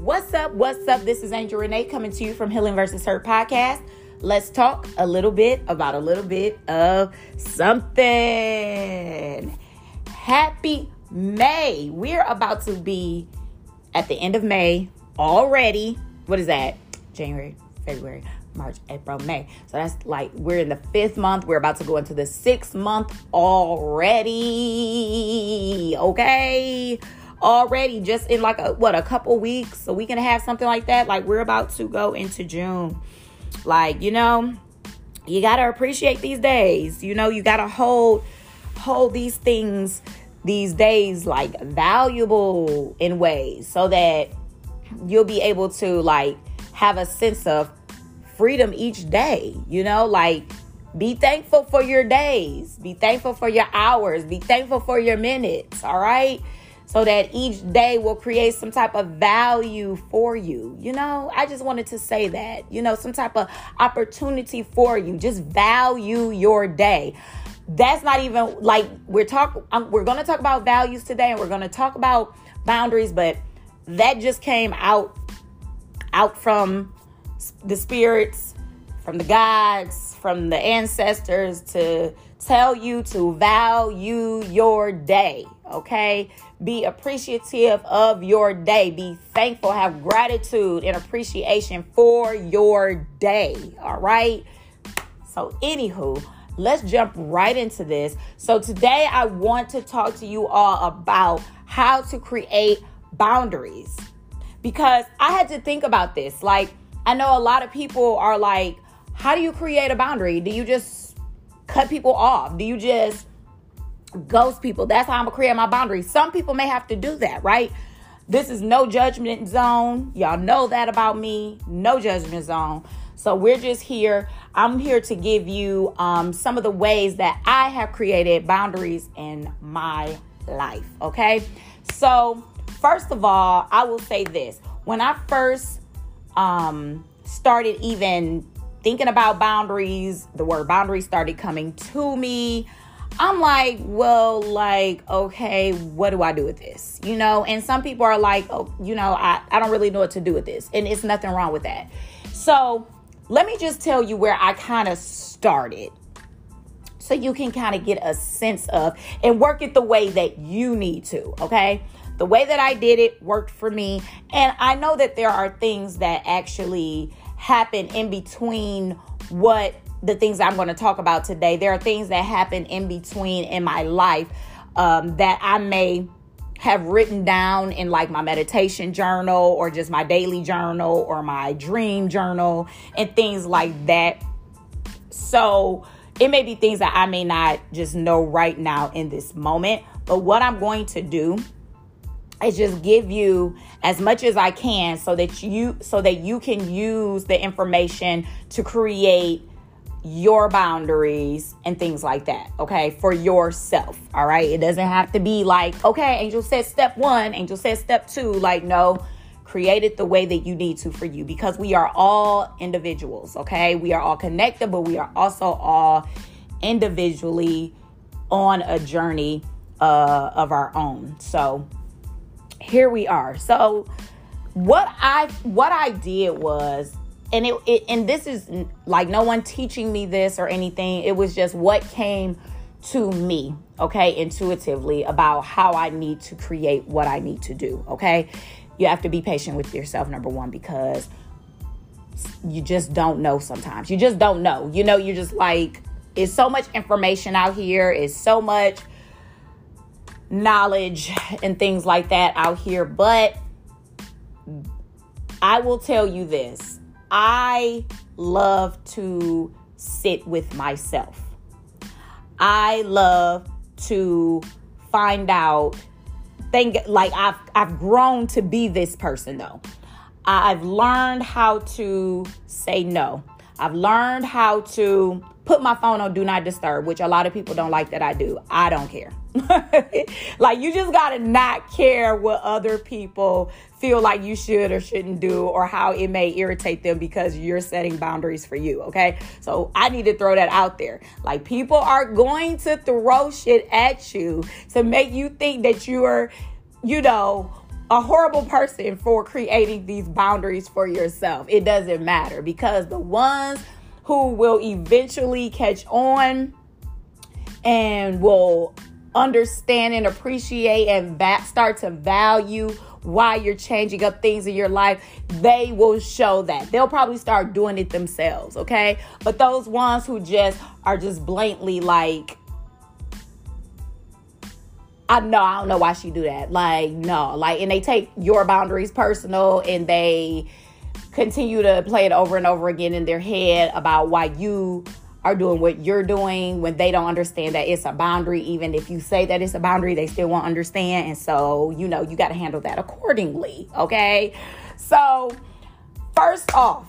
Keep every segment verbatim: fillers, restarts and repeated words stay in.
What's up? What's up? This is Angel Renee coming to you from Healing versus Hurt podcast. Let's talk a little bit about a little bit of something. Happy May. We're about to be at the end of May already. What is that? January, February, March, April, May. So that's like we're in the fifth month. We're about to go into the sixth month already. Okay. Already just in like a what a couple weeks, a week and a half, something like that. Like we're about to go into June. Like, you know, you gotta appreciate these days. You know, you gotta hold hold these things, these days like valuable in ways so that you'll be able to like have a sense of freedom each day. You know, like be thankful for your days, be thankful for your hours, be thankful for your minutes. All right. So that each day will create some type of value for you. You know, I just wanted to say that, you know, some type of opportunity for you. Just value your day. That's not even like we're talking. Um, we're going to talk about values today and we're going to talk about boundaries. But that just came out, out from the spirits, from the gods, from the ancestors to tell you to value your day. Okay. Be appreciative of your day. Be thankful. Have gratitude and appreciation for your day. All right. So anywho, let's jump right into this. So today I want to talk to you all about how to create boundaries, because I had to think about this. Like, I know a lot of people are like, how do you create a boundary? Do you just cut people off? Do you just ghost people? That's how I'm gonna create my boundaries. Some people may have to do that, right? This is no judgment zone. Y'all know that about me. No judgment zone. So we're just here. I'm here to give you um, some of the ways that I have created boundaries in my life. Okay. So first of all, I will say this. When I first um, started even thinking about boundaries, the word boundaries started coming to me. I'm like, well, like, okay, what do I do with this? You know, and some people are like, oh, you know, I, I don't really know what to do with this. And it's nothing wrong with that. So let me just tell you where I kind of started so you can kind of get a sense of and work it the way that you need to. OK, the way that I did it worked for me. And I know that there are things that actually happen in between what the things I'm going to talk about today. There are things that happen in between in my life um, that I may have written down in like my meditation journal or just my daily journal or my dream journal and things like that. So it may be things that I may not just know right now in this moment. But what I'm going to do is just give you as much as I can so that you so that you can use the information to create your boundaries and things like that. Okay. For yourself. All right. It doesn't have to be like, okay, Angel said step one, Angel said step two. Like, no, create it the way that you need to for you, because we are all individuals. Okay. We are all connected, but we are also all individually on a journey uh, of our own. So here we are. So what I, what I did was, And it, it and this is like no one teaching me this or anything. It was just what came to me, okay, intuitively about how I need to create what I need to do, okay? You have to be patient with yourself, number one, because you just don't know sometimes. You just don't know. You know, you're just like, it's so much information out here. It's so much knowledge and things like that out here. But I will tell you this. I love to sit with myself. I love to find out things like I've I've grown to be this person though. I've learned how to say no. I've learned how to put my phone on do not disturb, which a lot of people don't like that I do. I don't care. Like, you just got to not care what other people feel like you should or shouldn't do, or how it may irritate them because you're setting boundaries for you. Okay. So I need to throw that out there. Like, people are going to throw shit at you to make you think that you are, you know, a horrible person for creating these boundaries for yourself. It doesn't matter, because the ones who will eventually catch on and will understand and appreciate and va- start to value why you're changing up things in your life, they will show that. They'll probably start doing it themselves, okay? But those ones who just are just blatantly like, I know, I don't know why she do that. Like, no, like, and they take your boundaries personal and they continue to play it over and over again in their head about why you are doing what you're doing when they don't understand that it's a boundary. Even if you say that it's a boundary, they still won't understand. And so, you know, you got to handle that accordingly. Okay. So first off,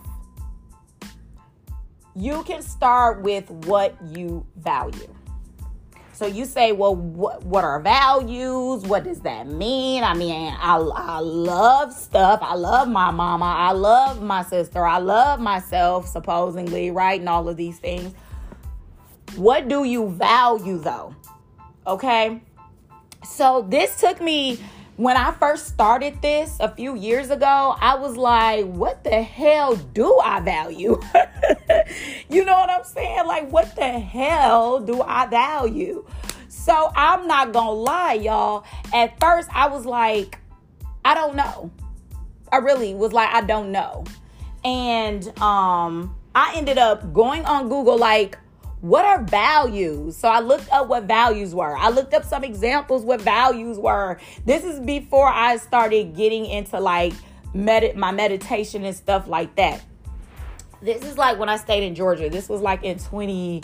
you can start with what you value. So you say, well, what, what are values? What does that mean? I mean, I, I love stuff. I love my mama. I love my sister. I love myself, supposedly, right? And all of these things. What do you value, though? Okay. So this took me, when I first started this a few years ago, I was like, what the hell do I value? You know what I'm saying? Like, what the hell do I value? So I'm not gonna lie, y'all. At first, I was like, I don't know. I really was like, I don't know. And um, I ended up going on Google, like, what are values? So I looked up what values were. I looked up some examples what values were. This is before I started getting into like med- my meditation and stuff like that. This is like when I stayed in Georgia. This was like in twenty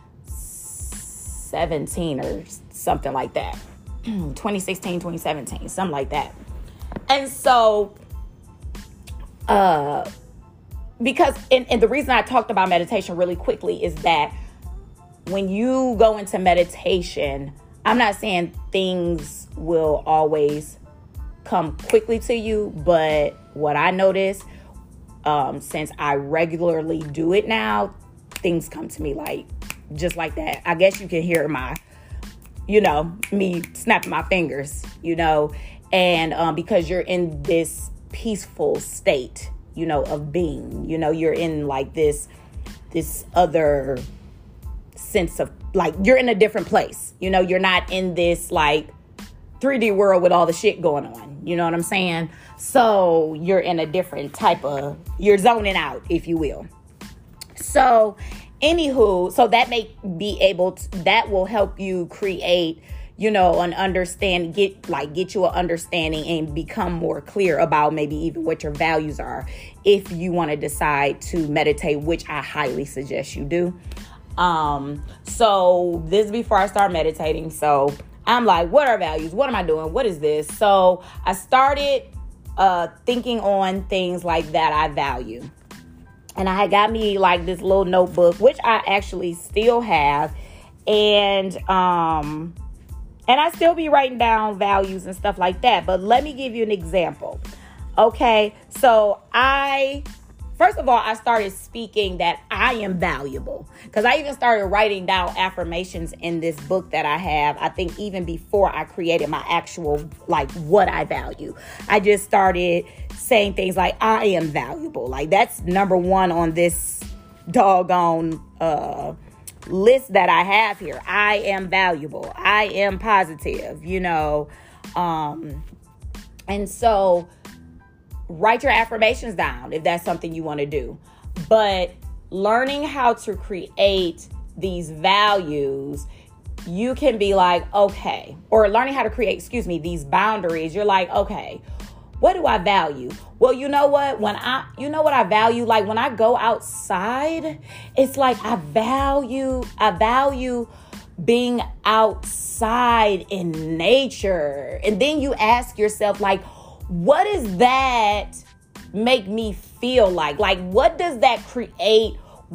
seventeen or something like that. twenty sixteen, twenty seventeen, something like that. And so, uh, because, and, and the reason I talked about meditation really quickly is that when you go into meditation, I'm not saying things will always come quickly to you, but what I notice, um, since I regularly do it now, things come to me like, just like that. I guess you can hear my, you know, me snapping my fingers, you know, and um, because you're in this peaceful state, you know, of being, you know, you're in like this, this other sense of like, you're in a different place, you know, you're not in this like three D world with all the shit going on, you know what I'm saying? So you're in a different type of, you're zoning out, if you will. So anywho, so that may be able to, that will help you create, you know, an understand, get like get you an understanding and become more clear about maybe even what your values are if you want to decide to meditate, which I highly suggest you do. Um, so this is before I start meditating. So I'm like, what are values? What am I doing? What is this? So I started uh, thinking on things like that I value. And I got me like this little notebook, which I actually still have. And, um, and I still be writing down values and stuff like that. But let me give you an example. Okay. So I, first of all, I started speaking that I am valuable, because I even started writing down affirmations in this book that I have. I think even before I created my actual, like what I value, I just started saying things like, I am valuable. Like that's number one on this doggone uh, list that I have here. I am valuable. I am positive, you know. Um, and so write your affirmations down if that's something you want to do. But learning how to create these values, you can be like, okay, or learning how to create, excuse me, these boundaries. You're like, okay, what do I value? Well, you know what? When I, you know what I value? Like when I go outside, it's like I value, I value being outside in nature. And then you ask yourself, like, what does that make me feel like? Like, what does that create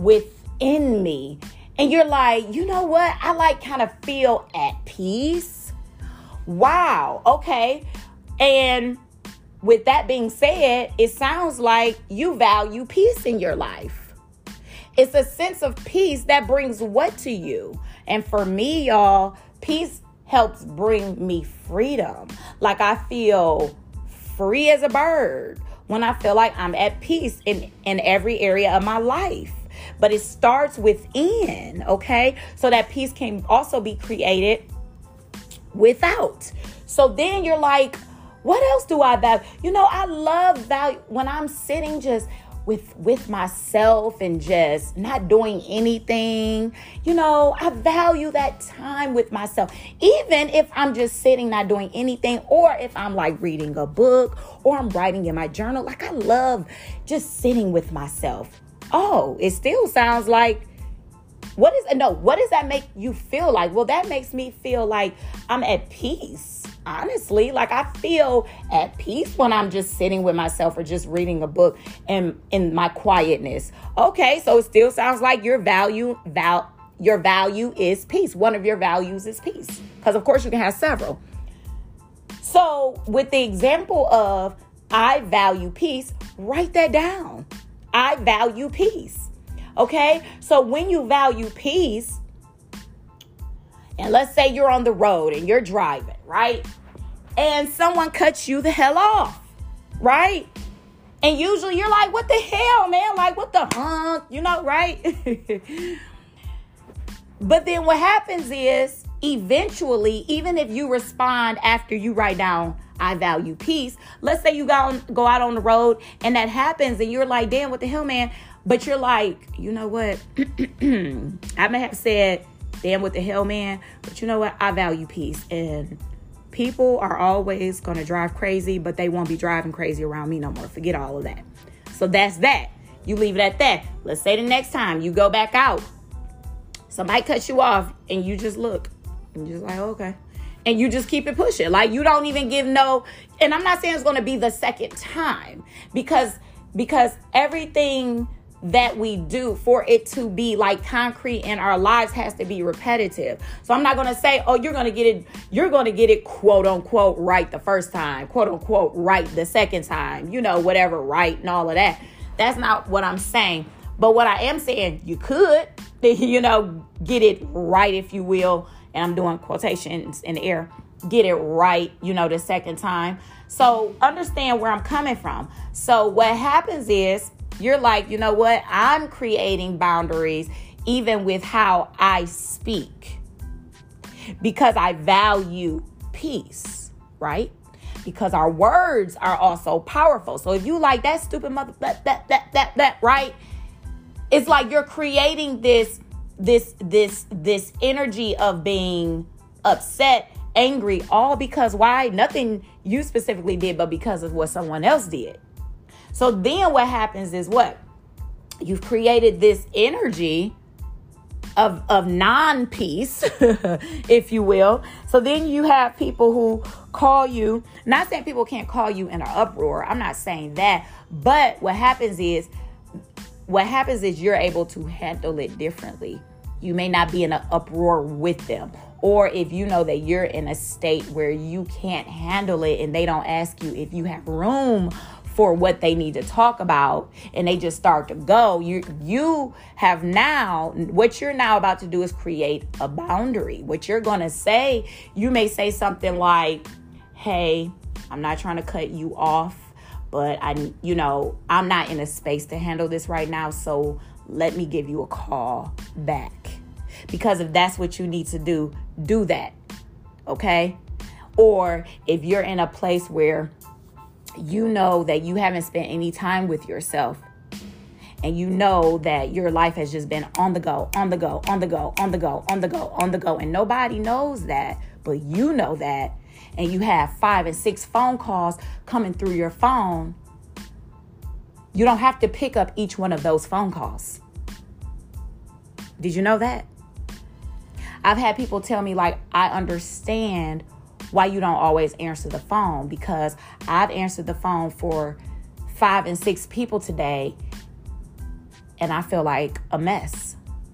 within me? And you're like, you know what? I like kind of feel at peace. Wow. Okay. And with that being said, it sounds like you value peace in your life. It's a sense of peace that brings what to you? And for me, y'all, peace helps bring me freedom. Like I feel free as a bird, when I feel like I'm at peace in, in every area of my life. But it starts within, okay? So that peace can also be created without. So then you're like, what else do I value? You know, I love value when I'm sitting just with with myself and just not doing anything. You know, I value that time with myself. Even if I'm just sitting not doing anything, or if I'm like reading a book or I'm writing in my journal. Like, I love just sitting with myself. Oh, it still sounds like, what is, no, what does that make you feel like? Well, that makes me feel like I'm at peace. Honestly, like I feel at peace when I'm just sitting with myself or just reading a book and in my quietness. Okay, so it still sounds like your value, val, your value is peace. One of your values is peace. Because of course you can have several. So with the example of I value peace, write that down. I value peace. Okay, so when you value peace, and let's say you're on the road and you're driving, right? And someone cuts you the hell off, right? And usually you're like, what the hell, man? Like, what the hunk? You know, right? But then what happens is, eventually, even if you respond after you write down, I value peace. Let's say you go, on, go out on the road and that happens and you're like, damn, what the hell, man? But you're like, you know what? I may have said, damn, what the hell, man? But you know what? I value peace. And people are always going to drive crazy, but they won't be driving crazy around me no more. Forget all of that. So that's that. You leave it at that. Let's say the next time you go back out, somebody cuts you off and you just look and you're just like, okay. And you just keep it pushing. Like, you don't even give no, and I'm not saying it's going to be the second time because, because everything that we do, for it to be like concrete in our lives, has to be repetitive. So I'm not going to say, oh, you're going to get it, you're going to get it, quote unquote, right the first time, quote unquote, right the second time, you know, whatever, right, and all of that. That's not what I'm saying. But what I am saying, you could, you know, get it right, if you will. And I'm doing quotations in the air, get it right, you know, the second time. So understand where I'm coming from. So what happens is, you're like, you know what? I'm creating boundaries even with how I speak because I value peace, right? Because our words are also powerful. So if you like that stupid mother, that, that, that, that, that, right? It's like you're creating this, this, this, this energy of being upset, angry, all because why? Nothing you specifically did, but because of what someone else did. So then what happens is what? You've created this energy of, of non-peace, if you will. So then you have people who call you, not saying people can't call you in an uproar. I'm not saying that. But what happens is, what happens is you're able to handle it differently. You may not be in an uproar with them. Or if you know that you're in a state where you can't handle it and they don't ask you if you have room for what they need to talk about, and they just start to go, you you have now, what you're now about to do is create a boundary. What you're going to say, you may say something like, hey, I'm not trying to cut you off, but I, you know, I'm not in a space to handle this right now, so let me give you a call back. Because if that's what you need to do, do that, okay? Or if you're in a place where you know that you haven't spent any time with yourself, and you know that your life has just been on the go, on the go, on the go, on the go, on the go, on the go, and nobody knows that, but you know that, and you have five and six phone calls coming through your phone, you don't have to pick up each one of those phone calls. Did you know that? I've had people tell me, like, I understand why you don't always answer the phone, because I've answered the phone for five and six people today and I feel like a mess.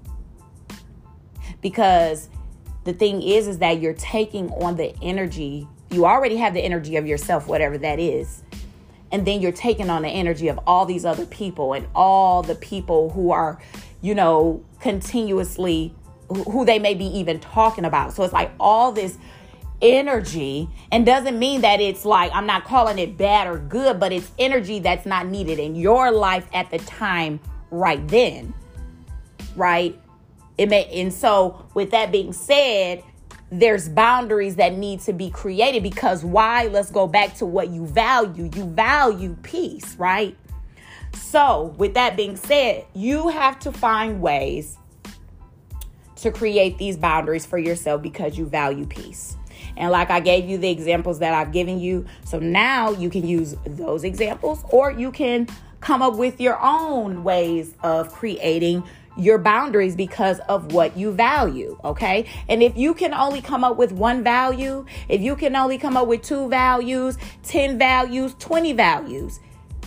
Because the thing is, is that you're taking on the energy. You already have the energy of yourself, whatever that is. And then you're taking on the energy of all these other people and all the people who are, you know, continuously, who they may be even talking about. So it's like all this energy, and doesn't mean that it's like, I'm not calling it bad or good, but it's energy that's not needed in your life at the time right then, right? It may, and so with that being said, there's boundaries that need to be created, because why? Let's go back to what you value. You value peace, right? So with that being said, you have to find ways to create these boundaries for yourself because you value peace. And like I gave you the examples that I've given you. So now you can use those examples, or you can come up with your own ways of creating your boundaries because of what you value. Okay. And if you can only come up with one value, if you can only come up with two values, ten values, twenty values,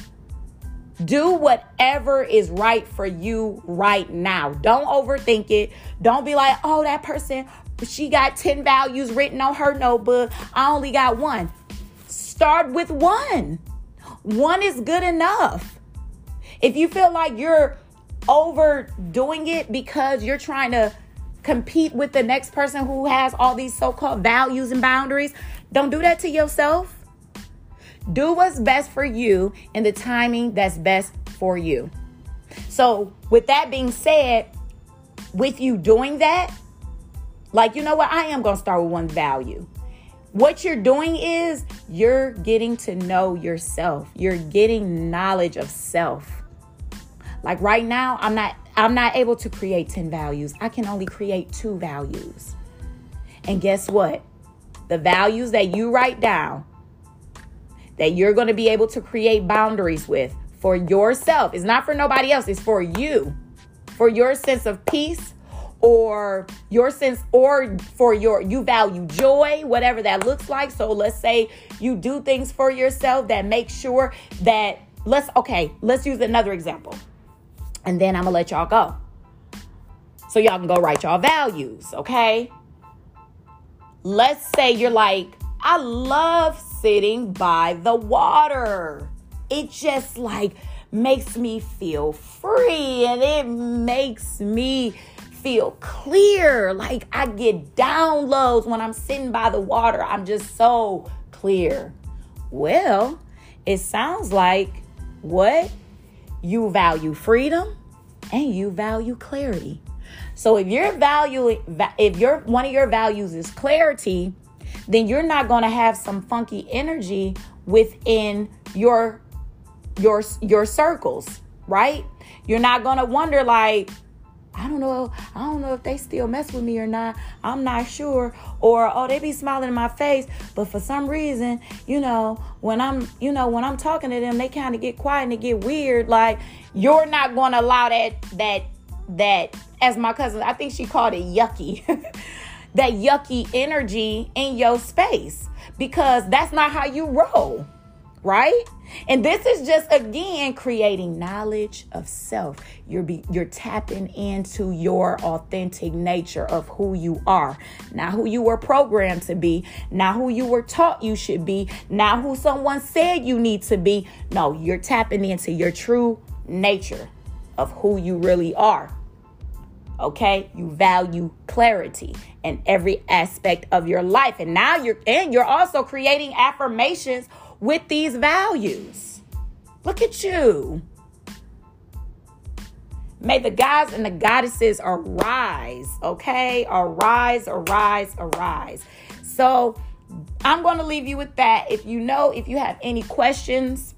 do whatever is right for you right now. Don't overthink it. Don't be like, oh, that person, she got ten values written on her notebook. I only got one. Start with one. One is good enough. If you feel like you're overdoing it because you're trying to compete with the next person who has all these so-called values and boundaries, don't do that to yourself. Do what's best for you in the timing that's best for you. So with that being said, with you doing that, like, you know what? I am going to start with one value. What you're doing is you're getting to know yourself. You're getting knowledge of self. Like right now, I'm not I'm not able to create ten values. I can only create two values. And guess what? The values that you write down, that you're going to be able to create boundaries with for yourself. It's not for nobody else. It's for you. For your sense of peace, or your sense, or for your, you value joy, whatever that looks like. So let's say you do things for yourself that make sure that, let's, okay, let's use another example. And then I'm going to let y'all go. So y'all can go write y'all values, okay? Let's say you're like, I love sitting by the water. It just like makes me feel free, and it makes me feel clear. Like I get downloads when I'm sitting by the water. I'm just so clear. Well, it sounds like what? You value freedom and you value clarity. So if your value, if your one of your values is clarity, then you're not going to have some funky energy within your your your circles, right? You're not going to wonder like, I don't know, I don't know if they still mess with me or not. I'm not sure. Or, oh, they be smiling in my face, but for some reason, you know, when I'm, you know, when I'm talking to them, they kind of get quiet and they get weird. Like, you're not going to allow that, that, that, as my cousin, I think she called it yucky, that yucky energy in your space, because that's not how you roll, right? And this is just, again, creating knowledge of self. You're be, you're tapping into your authentic nature of who you are. Not who you were programmed to be. Not who you were taught you should be. Not who someone said you need to be. No, you're tapping into your true nature of who you really are. Okay? You value clarity in every aspect of your life. And now you're, and you're also creating affirmations with these values. Look at you. May the gods and the goddesses arise, okay? Arise, arise, arise. So I'm going to leave you with that. If you know, if you have any questions,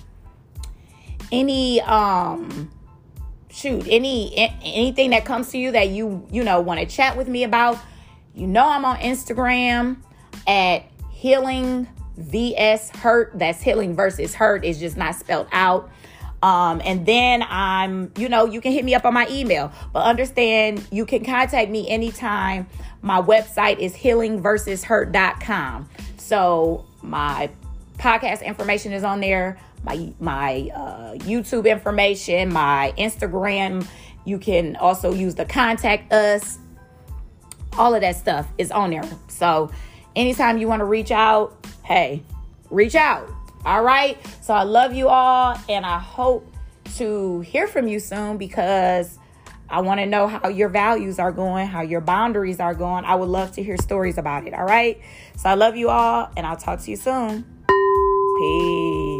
any, um, shoot, any, anything that comes to you that you, you know, want to chat with me about, you know, I'm on Instagram at Healing V S Hurt. That's Healing versus Hurt. It's just not spelled out. Um, and then I'm, you know, you can hit me up on my email, but understand you can contact me anytime. My website is healing versus hurt dot com. So my podcast information is on there. My, my, uh, YouTube information, my Instagram. You can also use the contact us. All of that stuff is on there. So anytime you want to reach out, hey, reach out. All right. So I love you all, and I hope to hear from you soon, because I want to know how your values are going, how your boundaries are going. I would love to hear stories about it. All right. So I love you all, and I'll talk to you soon. Peace.